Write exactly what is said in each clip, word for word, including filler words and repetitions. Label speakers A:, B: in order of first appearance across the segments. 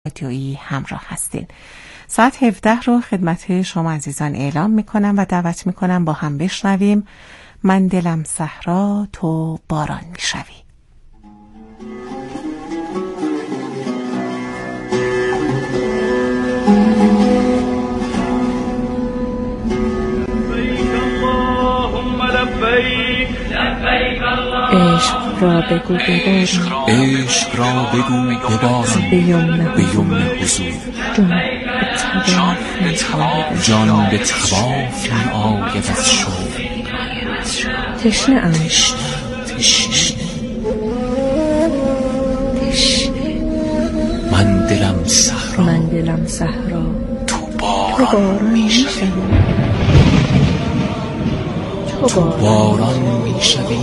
A: رادیویی همراه هستین. ساعت هفده رو خدمت شما عزیزان اعلام میکنم و دعوت میکنم با هم بشنویم من دلم صحرا تو باران میشوی.
B: عشق را بگو ببارم،
C: عشق را بگو ببارم
B: به یمن
C: به یمن حضور.
B: جان به تواف می آید،
C: جان به تواف می آید از شوق.
B: تشنه ام
C: من دلم صحرا
B: من دلم صحرا
C: تو
B: تو
C: باران
B: باران
C: می
B: می
C: شوی.
B: شوی، تو
C: تو
B: باران
C: باران می شوی.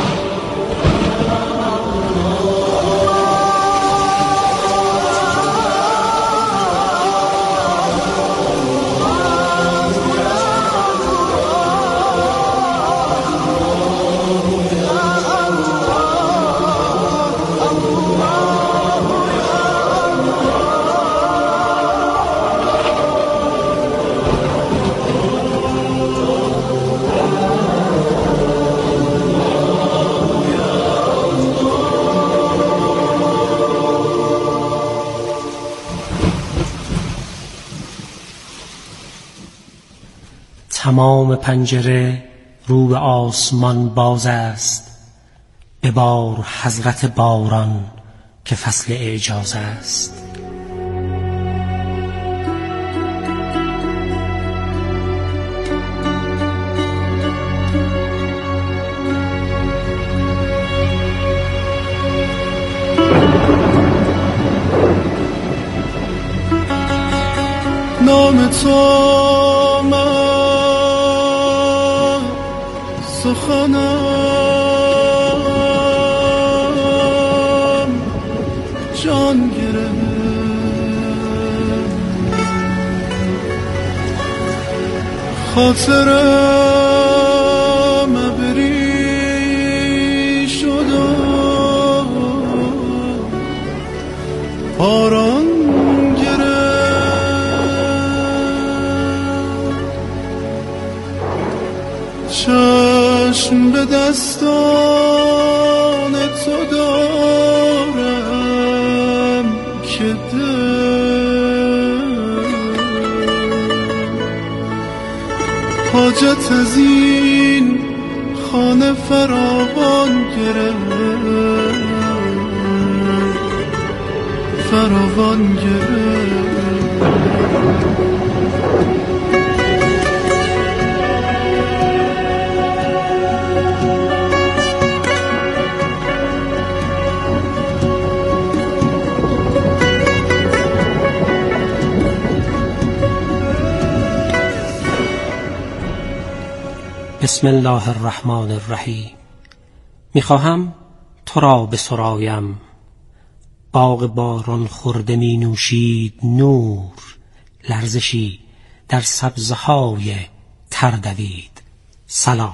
D: تمام پنجره رو به آسمان باز است، ببار حضرت باران که فصل اعجاز است.
E: نام تو من سخنم جان گرفت، خاطرم ابری شد و باران چشم به دستان تو دارم که دل حاجت از این خانه فراوان گرفت، فراوان گرفت.
D: بسم الله الرحمن الرحیم. میخواهم تو را بسرایم، باغ باران خورده می نوشید نور، لرزشی در سبزهای تر دوید. سلام.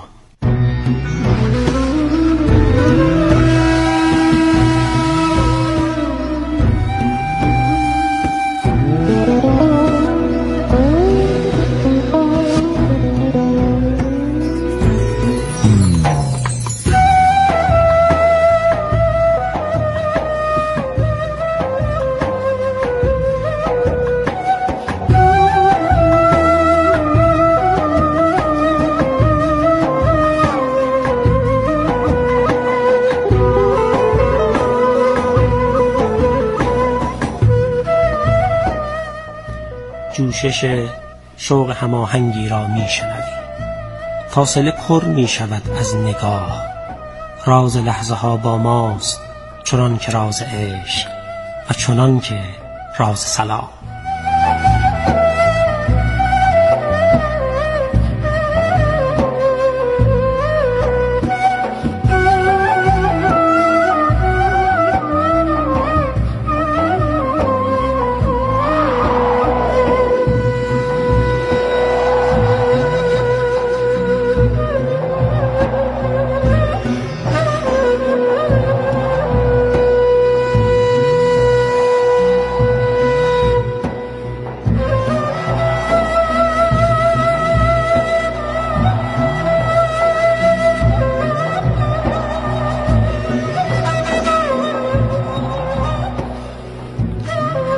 D: جوشش شوق هماهنگی را می شنوی، فاصله پر می شود از نگاه، راز لحظه ها با ماست چنان که راز عشق و چنان که راز سلام.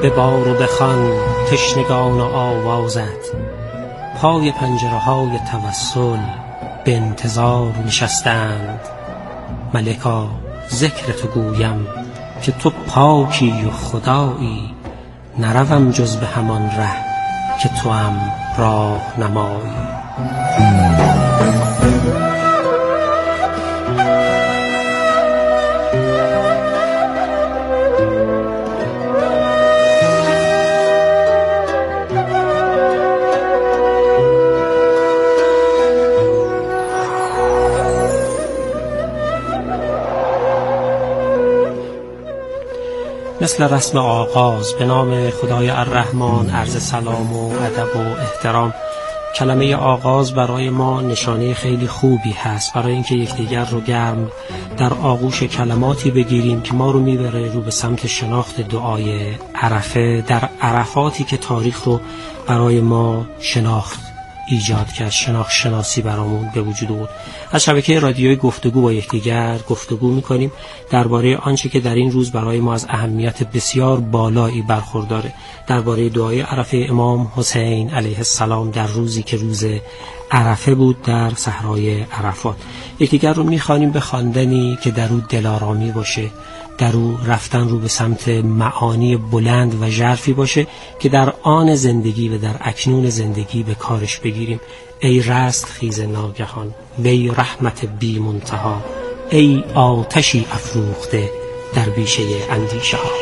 D: ببار و بخوان تشنگان و آوازت. پای پنجره های توسل به انتظار نشستند. ملکا ذکر تو گویم که تو پاکی و خدایی، نروم جز به همان ره که تو هم راه نمایی. مثل رسم آغاز به نام خدای الرحمن عرض سلام و ادب و احترام. کلمه آغاز برای ما نشانه خیلی خوبی هست برای اینکه یکدیگر رو گرم در آغوش کلماتی بگیریم که ما رو میبره رو به سمت شناخت دعای عرفه، در عرفاتی که تاریخ رو برای ما شناخت ایجاد کرد، شناخت شناسی برامون به وجود آورد. از شبکه رادیوی گفتگو با یکدیگر گفتگو میکنیم درباره آنچه که در این روز برای ما از اهمیت بسیار بالایی برخورداره، درباره دعای عرفه امام حسین علیه السلام در روزی که روز عرفه بود در صحرای عرفات. یکدیگر رو میخوانیم به خواندنی که در او دلارامی باشه، در او رفتن رو به سمت معانی بلند و ژرفی باشه که در آن زندگی و در اکنون زندگی به کارش بگیریم. ای رست خیز ناگهان، وی رحمت بی منتها، ای آتشی افروخته در بیشه اندیشه ها.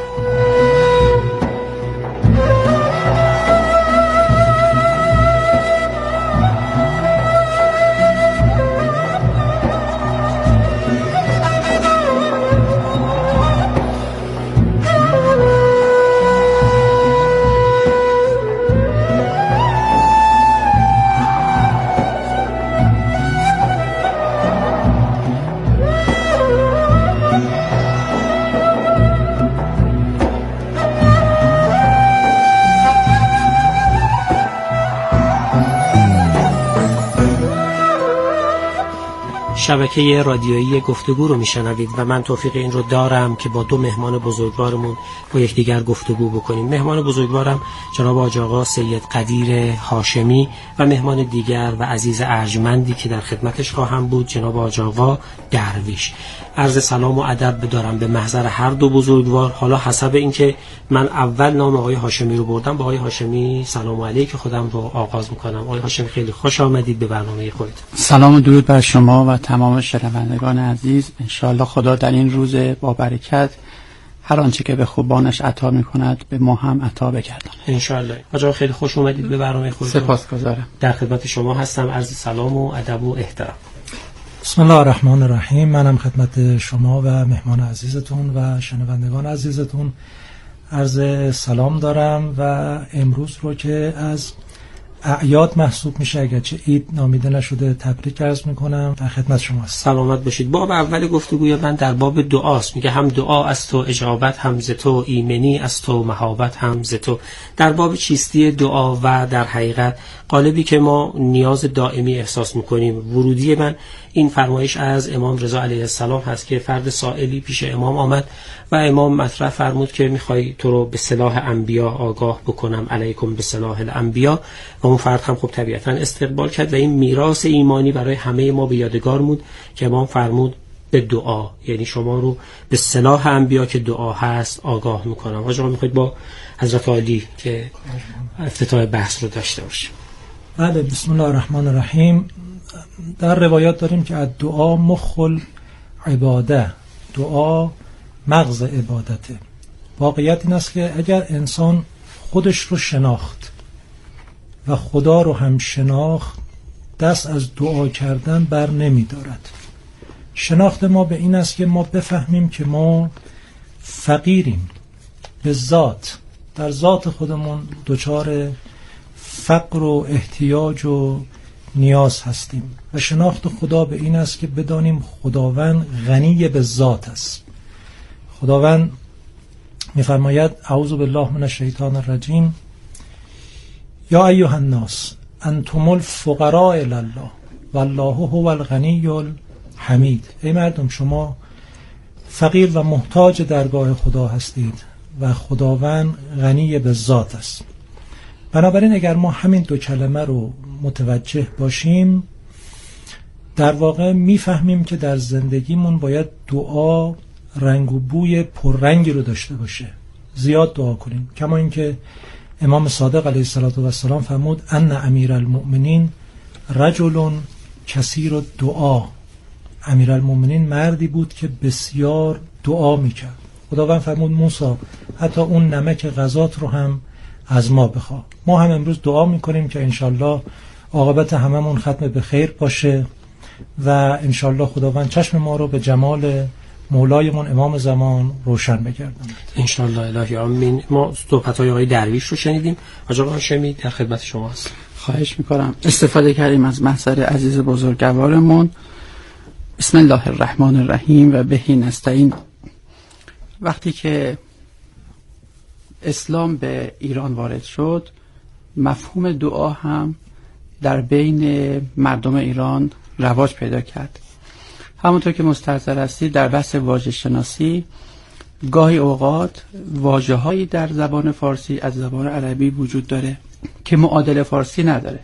D: شبکه رادیویی گفتگو رو میشنوید و من توفیق این رو دارم که با دو مهمان بزرگوارمون با یکدیگر گفتگو بکنیم. مهمان بزرگوارم جناب حاج آقا سید قدیر هاشمی و مهمان دیگر و عزیز ارجمندی که در خدمتش خواهم بود جناب حاج آقا درویش. عرض سلام و ادب بدارم به محضر هر دو بزرگوار. حالا حسب اینکه من اول نام آقای هاشمی رو بردم، با آقای هاشمی سلام علیک خودم رو آغاز میکنم. آقای هاشمی خیلی خوش آمدید به برنامه خودت.
F: سلام و درود بر شما و تمام شنوندگان عزیز. انشاءالله خدا در این روز با برکت هر آنچه که به خوبانش عطا میکند به ما هم عطا بگرداند
D: انشاءالله. آقا خیلی خوش اومدید به برنامه خودتون.
F: سپاسگزارم.
D: در خدمت شما هستم. عرض سلام و ادب و احترام.
G: بسم الله الرحمن الرحیم. منم خدمت شما و مهمان عزیزتون و شنوندگان عزیزتون عرض سلام دارم و امروز رو که از اعیاد محسوب میشه اگرچه عید نامیده نشده تبریک عرض میکنم. در خدمت شما هستم.
D: سلامت باشید. باب اول گفتگوی من در باب دعاست. میگه هم دعا از تو، اجابت هم ز تو، ایمنی از تو، مهابت هم ز تو. در باب چیستی دعا و در حقیقت قالبی که ما نیاز دائمی احساس میکنیم. ورودی من این فرمایش از امام رضا علیه السلام هست که فرد سائلی پیش امام آمد و امام مطرح فرمود که میخوای تو رو به سلاح انبیا آگاه بکنم، علیکم به سلاح الانبیا. و اون فرد هم خب طبیعتا استقبال کرد و این میراث ایمانی برای همه ما به یادگار موند که امام فرمود به دعا، یعنی شما رو به سلاح انبیا که دعا هست آگاه میکنم. آقا میخواید با حضرت عالی که افتتاح بحث رو داشته باشیم.
G: بله، بسم الله الرحمن الرحیم. در روایات داریم که از دعا مخل عباده، دعا مغز عبادته. واقعیت این است که اگر انسان خودش رو شناخت و خدا رو هم شناخت، دست از دعا کردن بر نمی دارد. شناخت ما به این است که ما بفهمیم که ما فقیریم به ذات، در ذات خودمون دچار فقر و احتیاج و نیاز هستیم و شناخت خدا به این است که بدانیم خداوند غنی به ذات است. خداوند می‌فرماید اعوذ بالله من الشیطان الرجیم یا ایها الناس انتم الفقراء الی الله والله هو الغنی الحمید. ای مردم، شما فقیر و محتاج درگاه خدا هستید و خداوند غنی به ذات است. بنابراین اگر ما همین دو کلمه رو متوجه باشیم، در واقع میفهمیم که در زندگیمون باید دعا رنگ و بوی پررنگی رو داشته باشه. زیاد دعا کنیم، کما اینکه امام صادق علیه السلام فرمود ان امیرالمؤمنین رجل کثیر الدعا. امیرالمؤمنین مردی بود که بسیار دعا میکرد. خداوند فرمود موسی حتی اون نمک غذات رو هم از ما بخواه. ما هم امروز دعا میکنیم که انشالله عاقبت هممون ختم به خیر باشه و انشالله خداوند چشم ما رو به جمال مولایمون امام زمان روشن بگرداند.
D: انشالله الهی آمین. ما صحبت‌های آقای درویش رو شنیدیم. آقا هاشمی در خدمت شما هست.
F: خواهش میکنم. استفاده کردیم از محضر عزیز بزرگوارمون. بسم الله الرحمن الرحیم و بهی نستعین. وقتی که اسلام به ایران وارد شد، مفهوم دعا هم در بین مردم ایران رواج پیدا کرد. همونطور که مستحضر هستید در بحث واژه شناسی گاهی اوقات واژه‌هایی در زبان فارسی از زبان عربی وجود داره که معادل فارسی نداره.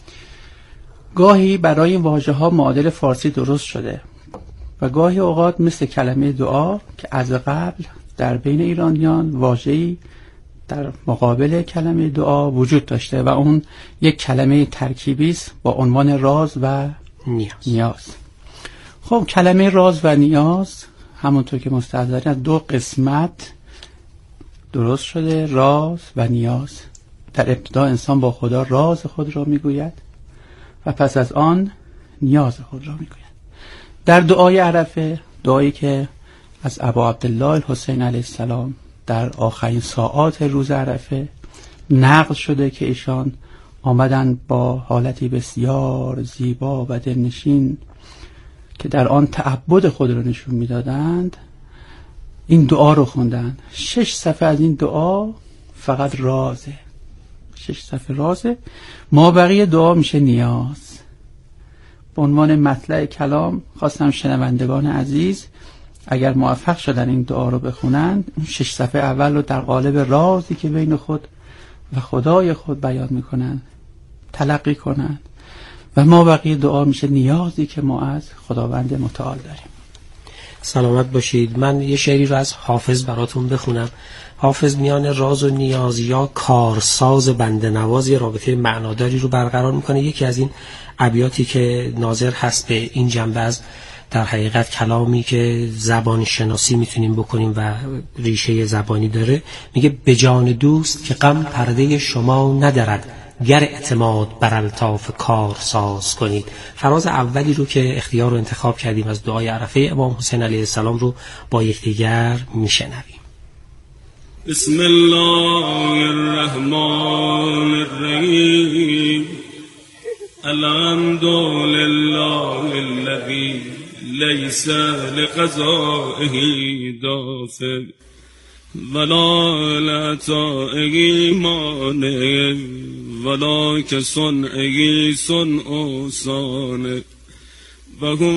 F: گاهی برای این واژه‌ها معادل فارسی درست شده و گاهی اوقات مثل کلمه دعا که از قبل در بین ایرانیان واژه‌ای در مقابل کلمه دعا وجود داشته و اون یک کلمه ترکیبی است با عنوان راز و نیاز. نیاز. خب کلمه راز و نیاز همونطور که مستحضرین از دو قسمت درست شده، راز و نیاز. در ابتدا انسان با خدا راز خود را میگوید و پس از آن نیاز خود را میگوید. در دعای عرفه، دعایی که از ابا عبدالله الحسین علیه السلام در آخرین ساعات روز عرفه نقل شده که ایشان آمدن با حالتی بسیار زیبا و دلنشین که در آن تعبد خود رو نشون میدادند، این دعا رو خوندن. شش صفحه از این دعا فقط رازه، شش صفحه رازه، ما بقیه دعا میشه نیاز. به عنوان مطلع کلام خواستم شنوندگان عزیز اگر موفق شدن این دعا رو بخونن، اون شش صفحه اول رو در قالب رازی که بین خود و خدای خود بیان میکنن تلقی کنن و ما بقیه دعا میشه نیازی که ما از خداوند متعال داریم.
D: سلامت باشید. من یه شعری رو از حافظ براتون بخونم. حافظ میان راز و نیاز یا کارساز بنده نواز یه رابطه معناداری رو برقرار میکنه. یکی از این ابیاتی که ناظر هست به این جنبه از در حقیقت کلامی که زبان شناسی میتونیم بکنیم و ریشه زبانی داره، میگه به جان دوست که غم پرده شما ندارد، گر اعتماد بر الطاف کار ساز کنید. فراز اولی رو که اختیار رو انتخاب کردیم از دعای عرفه امام حسین علیه السلام رو با یکدیگر میشنویم.
E: بسم الله الرحمن الرحیم الحمد لله الذی لیس لقضائه دافع ولا لطائه مانع ولا كصنعه صنع صانع و هو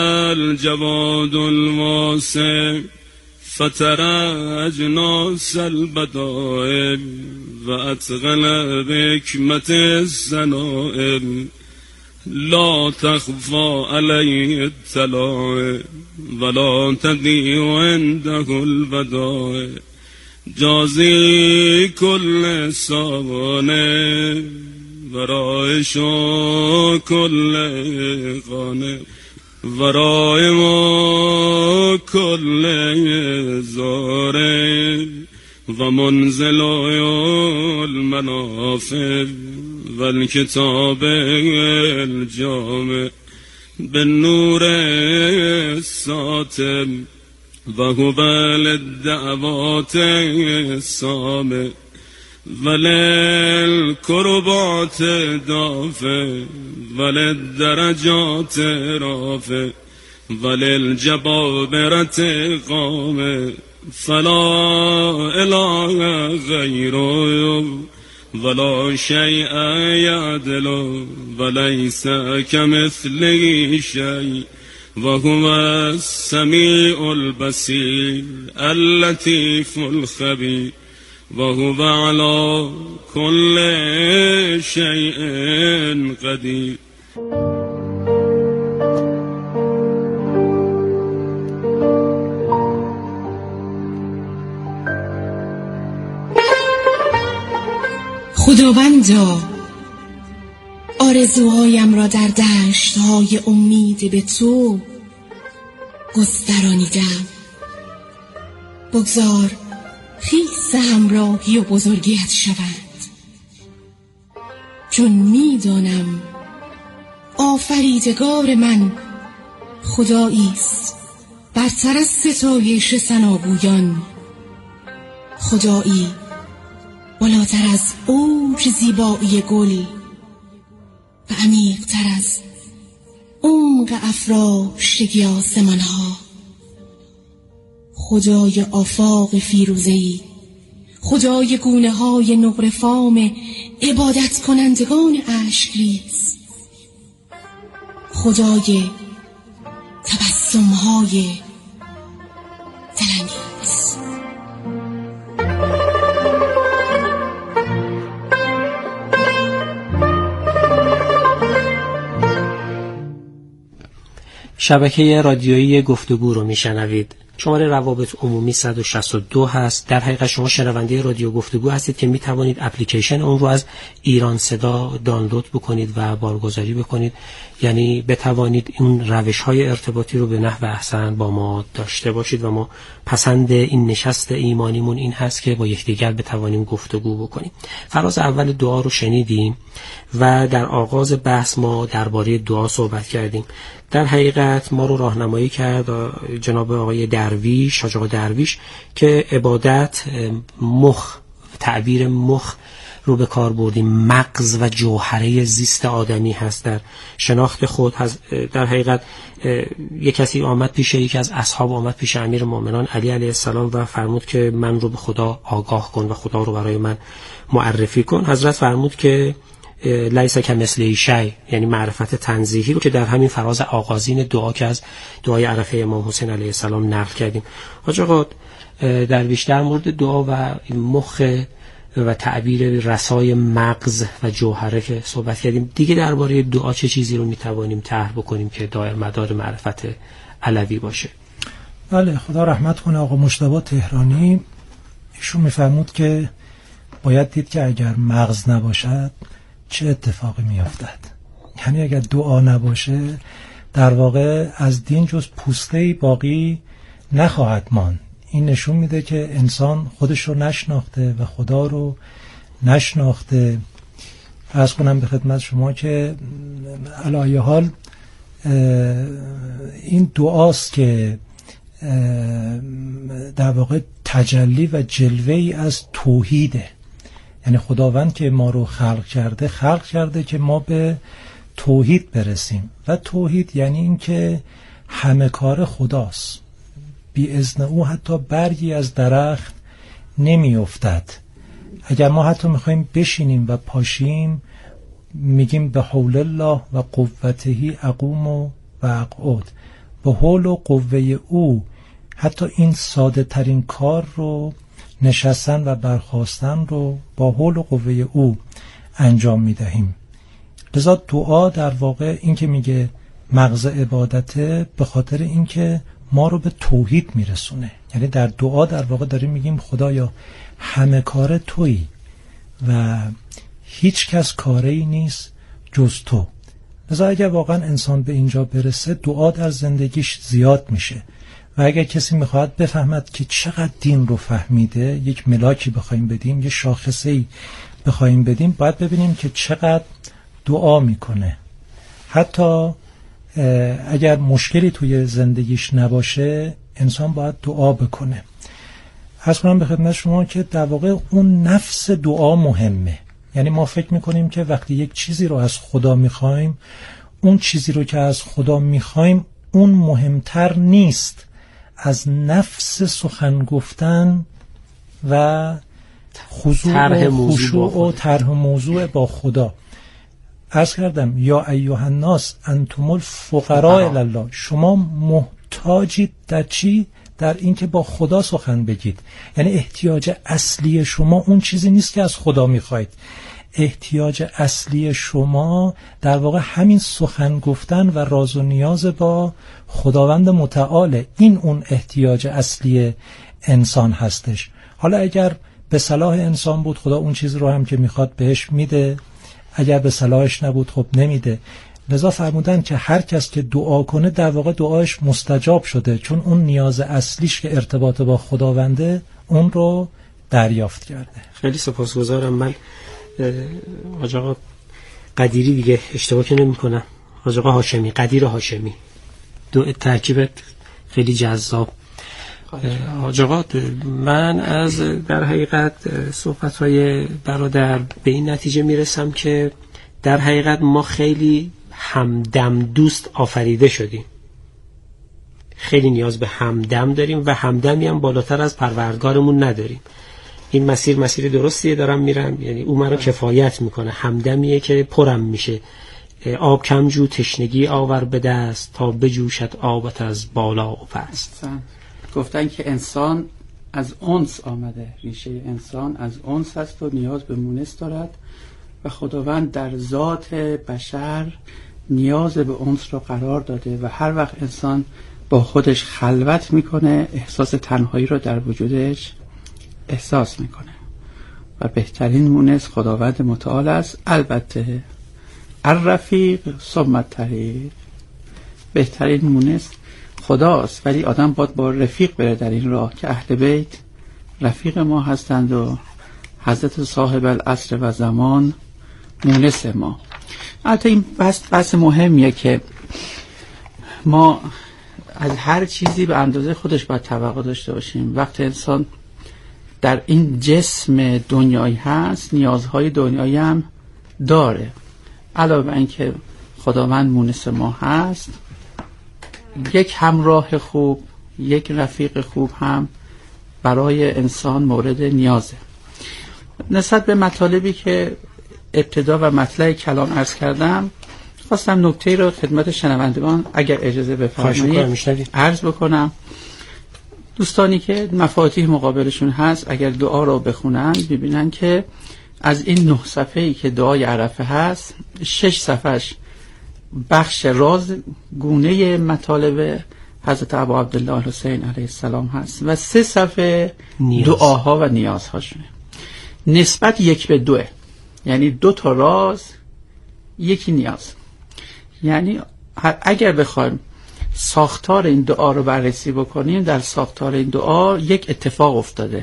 E: الجواد الواسع فتر اجناس البدائل و اتقن بحکمت الصنائع لا تخفى عليه الطلائع ولا تضيع عنده البدائع جازي كل صانع ورائش كل قانع ورائم كل زارع ومنزل المنافع والکتاب الجامع بالنور الساطع وهو للدعوات السامع وللقربات دافع وللدرجات رافع وللجبابرة قامع فلا اله غيره ولا شيء يعدل وليس كمثله شيء وهو السميع البصير اللطيف الخبير وهو على كل شيء قدير.
H: خداوندا، آرزوهایم را در دشت‌های امید به تو گسترانیدم. بگذار خیس همراهی و بزرگیت شوند، چون می‌دانم آفریدگار من خدایی است برتر از ستایش ثناگویان، خدایی بالاتر از اوج زیبایی گل و عمیق‌تر از عمق افراشتگی آسمان‌ها. خدای آفاق فیروزه‌ای، خدای گونه‌های نقره‌فام عبادت کنندگان اشکریز، خدای تبسم‌های دلانگیز.
D: شبکه رادیویی گفتگو رو میشنوید. شماره روابط عمومی صد و شصت و دو هست. در حقیقت شما شنونده رادیو گفتگو هستید که می توانید اپلیکیشن اون رو از ایران صدا دانلود بکنید و بارگذاری بکنید، یعنی بتوانید اون روش های ارتباطی رو به نحو احسن با ما داشته باشید و ما پسند این نشست ایمانیمون این هست که با یکدیگر بتوانیم گفتگو بکنیم. فراز اول دعا رو شنیدیم و در آغاز بحث ما درباره دعا صحبت کردیم. در حقیقت ما رو راهنمایی کرد جناب آقای درویش، حاج آقا درویش، که عبادت مخ، تعبیر مخ رو به کار بردیم، مغز و جوهره زیست آدمی هست در شناخت خود. در حقیقت یک کسی آمد پیش یکی از اصحاب آمد پیش امیر مومنان علی علیه السلام و فرمود که من رو به خدا آگاه کن و خدا رو برای من معرفی کن. حضرت فرمود که لیس کمثله شیء، یعنی معرفت تنزیهی رو که در همین فراز آغازین دعا که از دعای عرفه امام حسین علیه السلام نقل کردیم. حاج آقا درویش در مورد دعا و مخ و تعبیر رسای مغز و جوهره که صحبت کردیم، دیگه درباره دعا چه چیزی رو میتوانیم طرح بکنیم که دایر مدار معرفت علوی باشه؟
G: بله، خدا رحمت کنه آقا مجتبی تهرانی. ایشون میفرمود که باید دید که اگر مغز نباشد چه اتفاقی میافتد. یعنی اگر دعا نباشه در واقع از دین جز پوسته‌ای باقی نخواهد ماند. این نشون میده که انسان خودش رو نشناخته و خدا رو نشناخته. عرض کنم به خدمت شما که علی ای حال این دعاست که در واقع تجلی و جلوه‌ای از توحیده. یعنی خداوند که ما رو خلق کرده خلق کرده که ما به توحید برسیم و توحید یعنی این که همه کار خداست. بی اذن او حتی برگی از درخت نمی افتد. اگر ما حتی میخوایم بشینیم و پاشیم میگیم به حول الله و قوته اقوم و اقعد. به حول و قوه او حتی این ساده ترین کار رو، نشستن و برخاستن رو، با حول و قوه او انجام میدهیم. لذا دعا در واقع این که میگه مغز عبادته به خاطر این که ما رو به توحید میرسونه. یعنی در دعا در واقع داریم میگیم خدایا همه کار تویی و هیچ کس کاری نیست جز تو. لذا اگر واقعا انسان به اینجا برسه دعا در زندگیش زیاد میشه و اگر کسی میخواد بفهمد که چقدر دین رو فهمیده، یک ملاکی بخوایم بدیم، یک شاخصه‌ای بخوایم بدیم، باید ببینیم که چقدر دعا میکنه. حتی اگر مشکلی توی زندگیش نباشه انسان باید دعا بکنه. عرض کنم به خدمت شما که در واقع اون نفس دعا مهمه. یعنی ما فکر میکنیم که وقتی یک چیزی رو از خدا میخوایم، اون چیزی رو که از خدا میخوایم اون مهمتر نیست از نفس سخن گفتن و خضوع و خشوع و طرح موضوع با خدا. عرض کردم یا ایها الناس انتم الفقراء الی الله، شما محتاجید در چی؟ در اینکه با خدا سخن بگید. یعنی احتیاج اصلی شما اون چیزی نیست که از خدا میخواید، احتیاج اصلی شما در واقع همین سخن گفتن و راز و نیاز با خداوند متعاله. این اون احتیاج اصلی انسان هستش. حالا اگر به صلاح انسان بود خدا اون چیز رو هم که میخواد بهش میده، اگر به صلاحش نبود خب نمیده. لذا فرمودن که هر کس که دعا کنه در واقع دعایش مستجاب شده، چون اون نیاز اصلیش که ارتباط با خداونده اون رو دریافت کرده.
D: خیلی سپاسگزارم. من حاج آقا قدیری دیگه اشتباه که نمی کنم، حاج آقا هاشمی، قدیر هاشمی، دو ترکیبت خیلی جذاب. حاج آقا من از در حقیقت صحبت‌های برادر به این نتیجه میرسم که در حقیقت ما خیلی همدم دوست آفریده شدیم، خیلی نیاز به همدم داریم و همدمی هم بالاتر از پروردگارمون نداریم. این مسیر مسیر درستیه دارم میرم، یعنی او منو کفایت میکنه. همدمیه که پرم میشه، آب کم جو تشنگی آور به دست، تا بجوشد آبت از بالا و پست.
F: گفتن که انسان از انس آمده، ریشه انسان از انس هست و نیاز به مونس دارد و خداوند در ذات بشر نیاز به انس رو قرار داده و هر وقت انسان با خودش خلوت میکنه احساس تنهایی رو در وجودش احساس میکنه و بهترین مونس خداوند متعال است. البته الرفیق ثم الطریق، بهترین مونس خداست، ولی آدم باید با رفیق بره در این راه که اهل بیت رفیق ما هستند و حضرت صاحب العصر و زمان مونس ما. البته این بحث بحث مهمیه که ما از هر چیزی به اندازه خودش باید توقع داشته باشیم. وقتی انسان در این جسم دنیایی هست نیازهای دنیایی هم داره، علاوه بر اینکه خداوند مونس ما هست، یک همراه خوب، یک رفیق خوب هم برای انسان مورد نیازه. نسبت به مطالبی که ابتدا و مطلع کلام عرض کردم، خواستم نکته رو خدمت شنوندگان اگر اجازه بفرمایید عرض بکنم. دوستانی که مفاتیح مقابلشون هست اگر دعا رو بخونن ببینن که از این نه صفحه‌ای که دعای عرفه هست، شش صفحش بخش راز گونه مطالب حضرت ابا عبدالله حسین علیه السلام هست و سه صفحه نیاز. دعاها و نیازهاشونه. نسبت یک به دوه، یعنی دو تا راز یکی نیاز. یعنی اگر بخوایم ساختار این دعا رو بررسی بکنیم، در ساختار این دعا یک اتفاق افتاده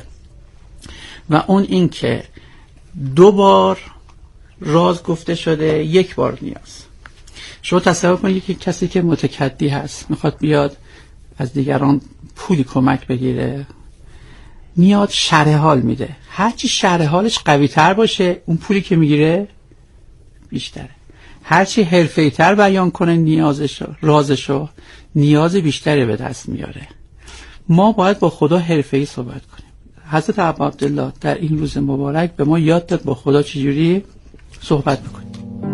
F: و اون این که دو بار راز گفته شده، یک بار نیاز. شما تصور کنید که کسی که متکدی هست میخواد بیاد از دیگران پولی کمک بگیره، میاد شرح حال میده. هرچی شرح حالش قوی تر باشه اون پولی که میگیره بیشتره. هرچی حرفه‌ای تر بیان کنه نیازشو، رازشو، نیاز بیشتری به دست میاره. ما باید با خدا حرفه‌ای صحبت کنیم. حضرت ابا عبدالله در این روز مبارک به ما یاد داد با خدا چجوری صحبت بکنیم.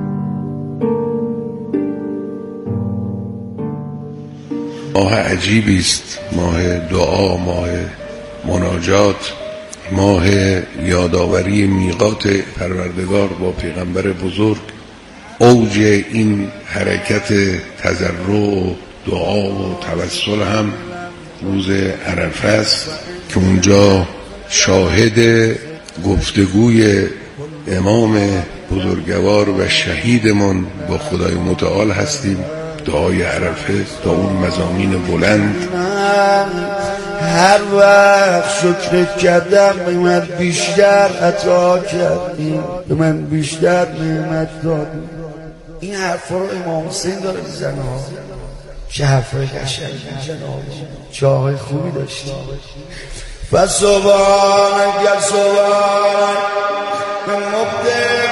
I: ماه عجیبی است، ماه دعا، ماه مناجات، ماه یادآوری میقات پروردگار با پیغمبر بزرگ. اوج این حرکت تضرع و دعا و توسل هم روز عرفه است که اونجا شاهد گفتگوی امام بزرگوار و شهیدمان با خدای متعال هستیم. دعای عرفه تا اون مضامین بلند.
J: هر وقت شکرت کردم به من بیشتر عطا کردی، به من بیشتر نعمت دادی. این حرفا رو امام حسین داره میزنه ها. چه حرفای قشنگی جناب، چه آقای خوبی داشتی. و سبحانک یا سبحانک به مقدم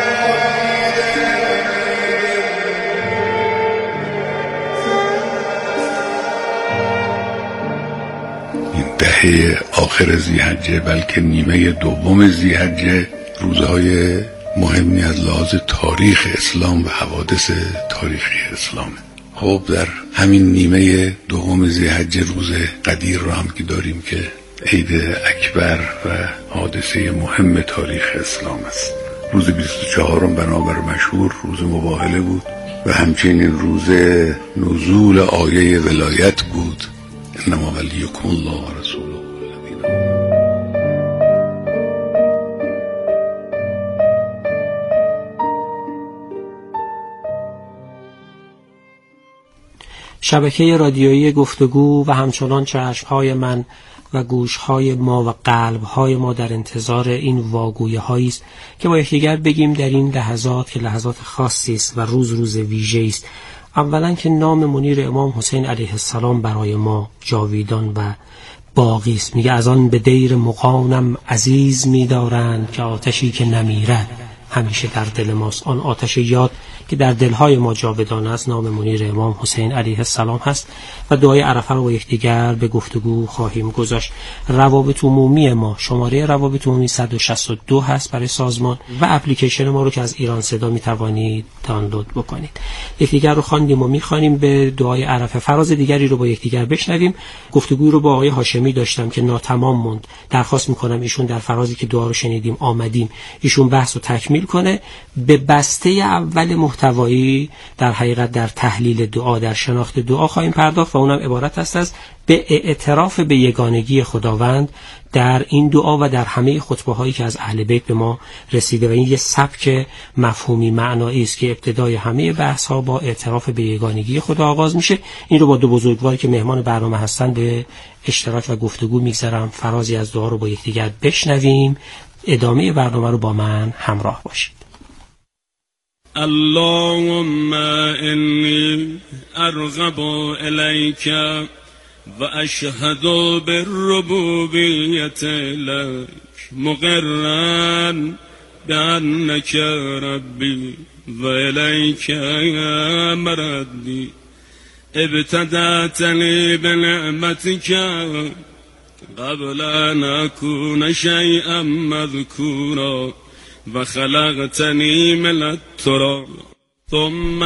J: دهه آخر ذی‌حجه، بلکه نیمه دوم ذی‌حجه، روزهای
I: مهمی از لحاظ تاریخ اسلام و حوادث تاریخی اسلامه. خب در همین نیمه دوم ذی‌حجه روز قدیر رو هم که داریم که عید اکبر و حادثه مهم تاریخ اسلام است. روز بیست و چهارم بنابر مشهور روز مباهله بود و همچنین روز نزول آیه ولایت بود، انما ولیکم الله و رسوله.
D: شبکه رادیویی گفتگو و همچنان چشمهای من و گوشهای ما و قلبهای ما در انتظار این واگویه هایی است که با یکدیگر بگیم در این لحظات که لحظات خاصی است و روز روز ویژه است. اولا که نام منیر امام حسین علیه السلام برای ما جاویدان و باقی است. میگه از آن به دیر مغانم عزیز می‌دارند که آتشی که نمیرد همیشه در دل ماست. آن آتش یاد که در دلهای ما جاودان است نام منیر امام حسین علیه السلام هست و دعای عرفه رو با یکدیگر به گفتگو خواهیم گذاشت. روابط عمومی ما شماره روابط عمومی صد و شصت و دو هست برای سازمان و اپلیکیشن ما رو که از ایران صدا می توانید دانلود بکنید. یکدیگر رو خواندیم و میخوانیم به دعای عرفه. فراز دیگری رو با یکدیگر بشنویم. گفتگوی رو با آقای هاشمی داشتم که ناتمام موند. درخواست میکنم ایشون در فرازی که دعا رو شنیدیم آمدیم ایشون بحث رو تکمیل کنه. به بسته اول محتوایی در حقیقت در تحلیل دعا، در شناخت دعا خواهیم پرداخت و اونم عبارت است از به اعتراف به یگانگی خداوند در این دعا و در همه خطبه هایی که از اهل بیت به ما رسیده و این یه سبک مفهومی معنایی است که ابتدای همه بحث ها با اعتراف به یگانگی خدا آغاز میشه. این رو با دو بزرگواری که مهمان برنامه هستن به اشتراک و گفتگو میگذارم. فرازی از دعا رو با یکدیگر بشنویم. ادامه برنامه رو با من همراه باشید.
E: اللهم انی ارغب الیک و اشهد بالربوبیت لک مقرا بانک ربی و الیک مردی ابتدأتنی بنعمتک قبل ان اکون شیئا مذکورا و خلقتنی من التراب ثم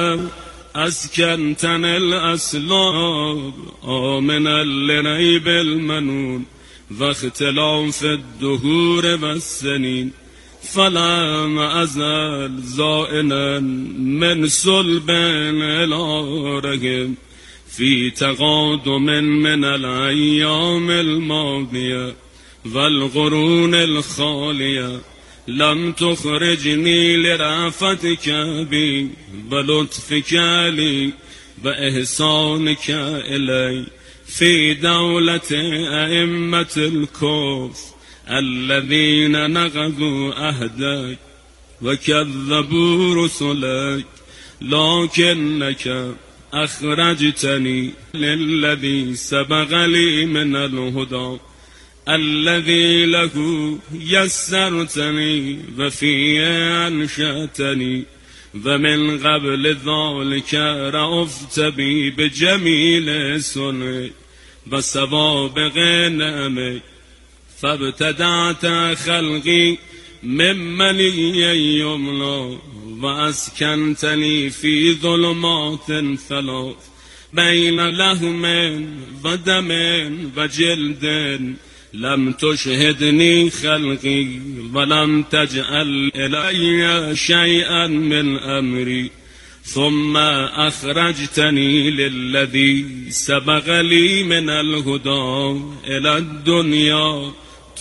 E: اسکنتن الاسلاب آمنا لریب المنون و اختلاف الدهور و السنین فلم ازل زائنا من صلب الارهم فی تقادم من الایام الماضیه و القرون الخالیه لم تخرجنی لرأفتك بی و لطفك لی و احسانك الی فی دولت ائمة الکفر الذین نقضوا عهدک و کذبوا رسلک لکنک اخرجتنی للذی سبق لی من الهدی الذي له يسرتني وفيه أنشأتني ومن قبل ذلك رأفت بي بجميل صنعك وسوابق نعمك فابتدعت خلقي من مني يمنى وأسكنتني في ظلمات ثلاث بين لحم ودم وجلد لم تشهدني خلقي ولم تجعل إلي شيئا من أمري ثم أخرجتني للذي سبق لي من الهدى إلى الدنيا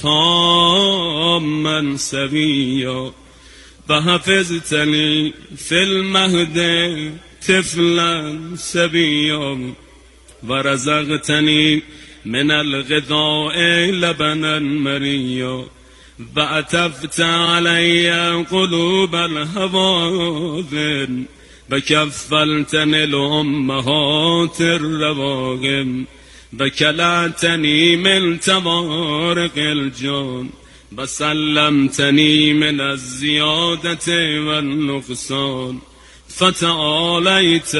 E: تاما سويا فحفظتني في المهد طفلا سبيا ورزقتني من الغذاء لبنا مريا وأتفت علي قلوب الهواذن وكفلتني الأمهات الرواغم وكلعتني من توارق الجان وسلمتني من الزيادة والنقصان فتعاليت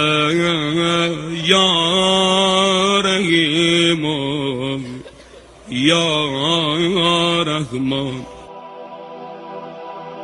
E: يا رحيم يا رحمن